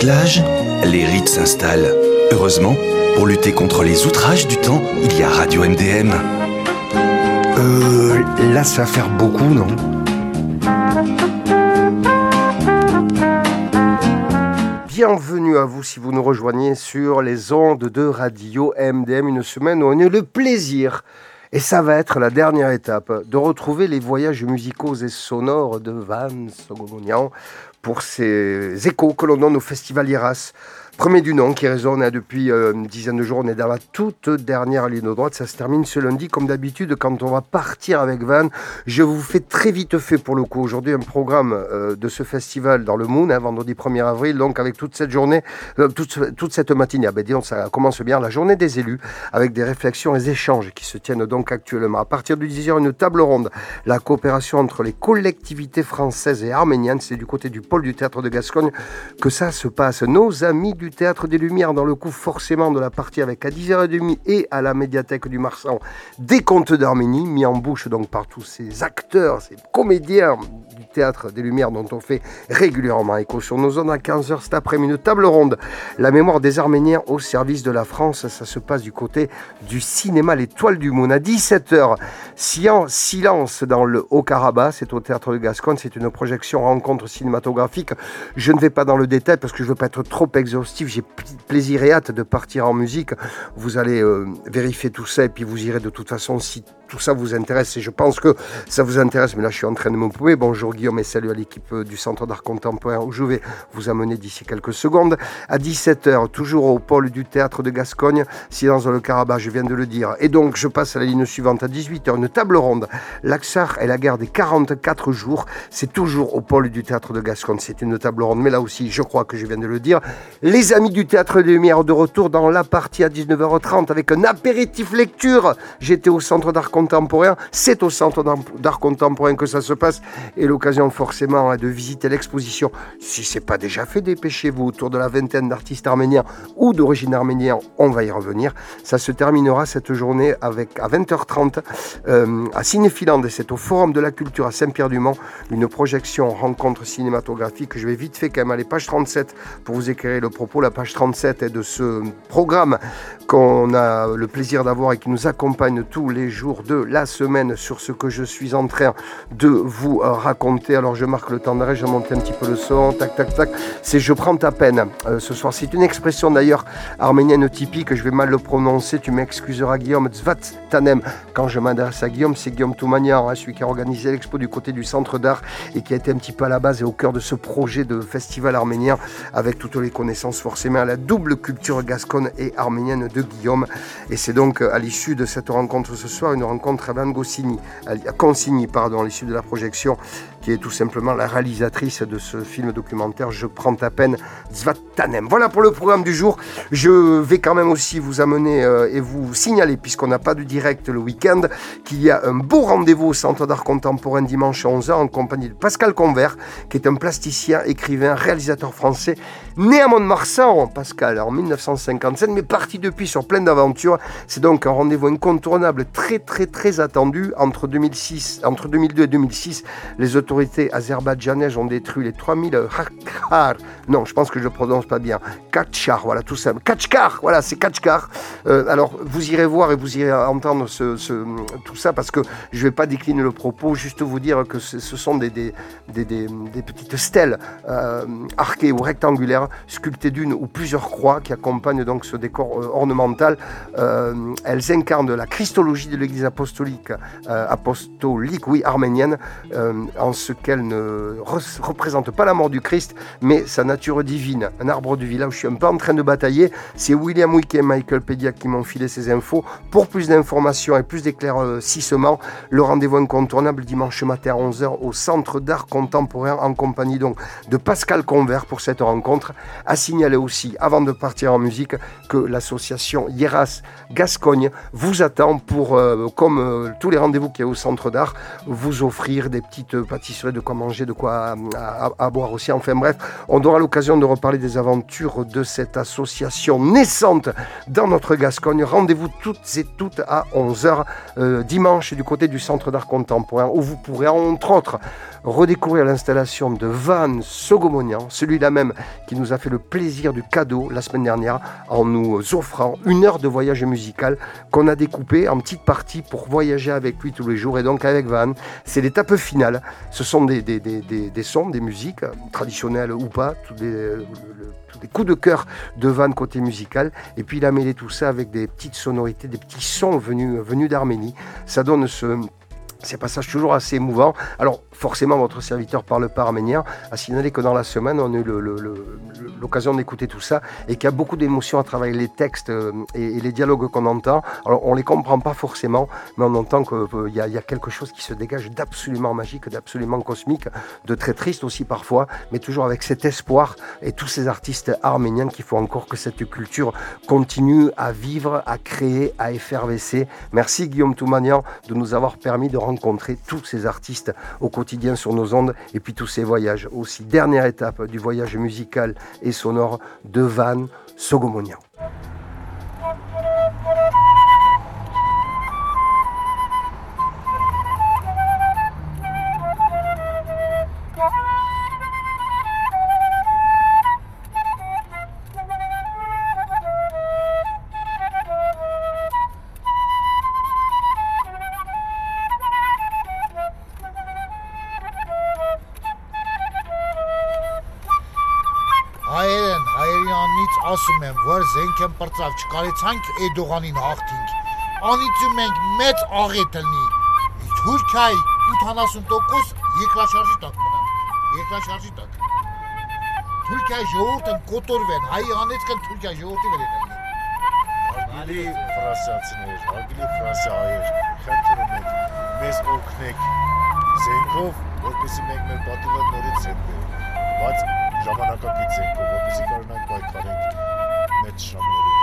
l'âge, les rites s'installent. Heureusement, pour lutter contre les outrages du temps, il y a Radio MDM. Là ça va faire beaucoup, non ? Bienvenue à vous si vous nous rejoignez sur les ondes de Radio MDM, une semaine où on a eu le plaisir, et ça va être la dernière étape, de retrouver les voyages musicaux et sonores de Van Sogomonian pour ces échos que l'on donne au Festival Yeras. Premier du nom qui résonne depuis une dizaine de jours. On est dans la toute dernière ligne droite. Ça se termine ce lundi. Comme d'habitude, quand on va partir avec Van, je vous fais très vite fait pour le coup. Aujourd'hui, un programme de ce festival dans le Moon, vendredi 1er avril. Donc, avec toute cette journée, toute cette matinée. Ah ben, disons, ça commence bien. La journée des élus, avec des réflexions et des échanges qui se tiennent donc actuellement. À partir du 10h, une table ronde. La coopération entre les collectivités françaises et arméniennes. C'est du côté du pôle du Théâtre de Gascogne que ça se passe. Nos amis du Théâtre des Lumières, dans le coup forcément de la partie avec à 10h30 et à la médiathèque du Marsan, des contes d'Arménie, mis en bouche donc par tous ces acteurs, ces comédiens du Théâtre des Lumières dont on fait régulièrement écho sur nos zones. À 15h cet après-midi, une table ronde, la mémoire des Arméniens au service de la France. Ça se passe du côté du cinéma L'Étoile du Moon. À 17h, silence dans le Haut-Karabakh, c'est au Théâtre de Gascogne, c'est une projection rencontre cinématographique. Je ne vais pas dans le détail parce que je ne veux pas être trop exhaustif. J'ai plaisir et hâte de partir en musique. Vous allez vérifier tout ça et puis vous irez de toute façon si tout ça vous intéresse, et je pense que ça vous intéresse, mais là je suis en train de me paumer. Bonjour Guillaume et salut à l'équipe du Centre d'Art Contemporain où je vais vous amener d'ici quelques secondes. À 17h, toujours au pôle du Théâtre de Gascogne, silence dans le Karabakh, je viens de le dire. Et donc je passe à la ligne suivante. À 18h, une table ronde, l'Aksar et la guerre des 44 jours, c'est toujours au pôle du Théâtre de Gascogne. C'est une table ronde, mais là aussi je crois que je viens de le dire. Les amis du Théâtre des Lumières de retour dans la partie à 19h30 avec un apéritif lecture. J'étais au Centre d'Art Contemporain, c'est au Centre d'Art Contemporain que ça se passe, et l'occasion forcément de visiter l'exposition. Si c'est pas déjà fait, dépêchez-vous. Autour de la vingtaine d'artistes arméniens ou d'origine arménienne, on va y revenir. Ça se terminera cette journée avec à 20h30 à Cinéphiland, et c'est au Forum de la Culture à Saint-Pierre-du-Mont, une projection rencontre cinématographique. Je vais vite fait quand même aller page 37 pour vous éclairer le propos. La page 37 est de ce programme qu'on a le plaisir d'avoir et qui nous accompagne tous les jours de la semaine sur ce que je suis en train de vous raconter. Alors je marque le temps d'arrêt, je monte un petit peu le son, tac tac tac, c'est je prends ta peine ce soir. C'est une expression d'ailleurs arménienne typique, je vais mal le prononcer, tu m'excuseras Guillaume, Zvat Tanem. Quand je m'adresse à Guillaume, c'est Guillaume Toumanian, celui qui a organisé l'expo du côté du Centre d'Art et qui a été un petit peu à la base et au cœur de ce projet de festival arménien avec toutes les connaissances forcément à la double culture gasconne et arménienne de Guillaume. Et c'est donc à l'issue de cette rencontre ce soir, une rencontre avec Consigny, à l'issue de la projection, qui est tout simplement la réalisatrice de ce film documentaire Je prends ta peine, Zvatanem. Voilà pour le programme du jour. Je vais quand même aussi vous amener et vous signaler, puisqu'on n'a pas de direct le week-end, qu'il y a un beau rendez-vous au Centre d'Art Contemporain dimanche à 11h en compagnie de Pascal Convert, qui est un plasticien, écrivain, réalisateur français, né à Mont-de-Marsan, Pascal, en 1957, mais parti depuis sur plein d'aventures. C'est donc un rendez-vous incontournable, très très très attendu. Entre 2002 et 2006, les autorités azerbaïdjanaises ont détruit les 3000 Kachkar. Non, je pense que je ne prononce pas bien. Kachkar, voilà, tout ça. Kachkar, voilà, c'est Kachkar. Alors, vous irez voir et vous irez entendre tout ça, parce que je ne vais pas décliner le propos, juste vous dire que ce sont des petites stèles arquées ou rectangulaires, sculptées d'une ou plusieurs croix qui accompagnent donc ce décor ornemental. Elles incarnent la christologie de l'Église apostolique, arménienne, en ce qu'elle ne représente pas la mort du Christ, mais sa nature divine. Un arbre de vie. Là où je suis un peu en train de batailler, c'est William Wick et Michael Pediac qui m'ont filé ces infos. Pour plus d'informations et plus d'éclaircissements, le rendez-vous incontournable dimanche matin à 11h au Centre d'Art Contemporain en compagnie donc de Pascal Convert pour cette rencontre. À signaler aussi, avant de partir en musique, que l'association Yeras Gascogne vous attend pour, comme tous les rendez-vous qu'il y a au Centre d'Art, vous offrir des petites pâtisseries serait de quoi manger, de quoi à boire aussi. Enfin bref, on aura l'occasion de reparler des aventures de cette association naissante dans notre Gascogne. Rendez-vous toutes et toutes à 11h dimanche du côté du Centre d'art contemporain où vous pourrez entre autres redécouvrir l'installation de Van Sogomonian, celui-là même qui nous a fait le plaisir du cadeau la semaine dernière en nous offrant 1 heure de voyage musical qu'on a découpé en petites parties pour voyager avec lui tous les jours. Et donc avec Van, c'est l'étape finale. Ce sont des sons, des musiques traditionnelles ou pas, tous des coups de cœur de Van côté musical. Et puis il a mêlé tout ça avec des petites sonorités, des petits sons venus d'Arménie. Ça donne ces passages toujours assez émouvants. Alors, forcément, votre serviteur parle pas arménien. À signaler que dans la semaine, on a eu l'occasion d'écouter tout ça et qu'il y a beaucoup d'émotions à travers les textes et les dialogues qu'on entend. Alors, on les comprend pas forcément, mais on entend qu'il y a quelque chose qui se dégage d'absolument magique, d'absolument cosmique, de très triste aussi parfois, mais toujours avec cet espoir et tous ces artistes arméniens qu'il faut encore que cette culture continue à vivre, à créer, à effervescer. Merci Guillaume Toumanian de nous avoir permis de rencontrer tous ces artistes au quotidien sur nos ondes et puis tous ces voyages. Aussi, dernière étape du voyage musical et sonore de Van Sogomonian. Ասում եմ, որ զենք եմ պրծավ, չկարեցանք Էդողանին հաղթինք, անիծում ենք մեծ աղետ լնի, Թուրքիայի 80% երկրաշարժի տակ մնան, երկրաշարժի տակ, Թուրքիայի ժողովուրդն կոտորվեն, հայի անեցքն Թուրքիայի ժողովրդի վեր են Հարգելի ֆրանսիացիներ, հարգելի ֆրանսիահայեր, խնդրում եք, մեզ օգնեք զենքով, որպեսզի մենք մեր պատիվը նորից զենքենք, բայց ժամանակակից զենքով, որպեսզի կարողանանք պայքարենք մեծ շամներով։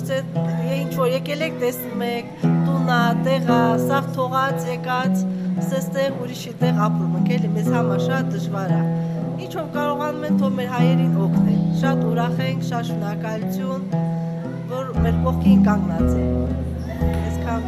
ինչ որ եկել եք տեսնում եք, տունա, տեղա, սաղ թողած, եկած, ստեղ ուրիշի տեղ ապրում ենք, էլի մեզ համար շատ դժվար է։ Ինչ որ կարողանում են, թող մեր հայերին օգնեն։ Շատ ուրախ ենք, շատ շնորհակալություն, որ մեր կողքին կանգնած են։ Այսքան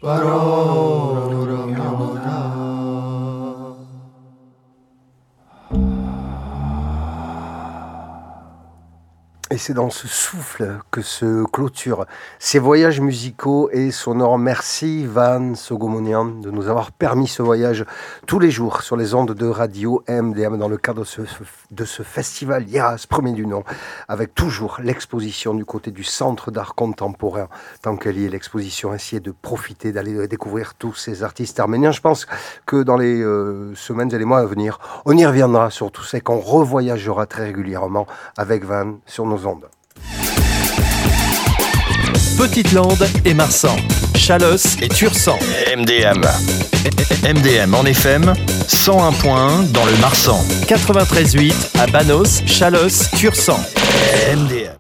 Et c'est dans ce souffle que se clôturent ces voyages musicaux et sonores. Merci Van Sogomonian de nous avoir permis ce voyage tous les jours sur les ondes de radio MDM dans le cadre de ce festival Yas, premier du nom, avec toujours l'exposition du côté du Centre d'art contemporain. Tant qu'elle y est, l'exposition ainsi est de profiter, d'aller découvrir tous ces artistes arméniens. Je pense que dans les semaines et les mois à venir, on y reviendra sur tout ça et qu'on revoyagera très régulièrement avec Van sur nos ondes. Petite-Lande et Marsan, Chalosse et Tursan. MDM en FM, 101.1 dans le Marsan. 93.8 à Banos, Chalosse, Tursan. MDM.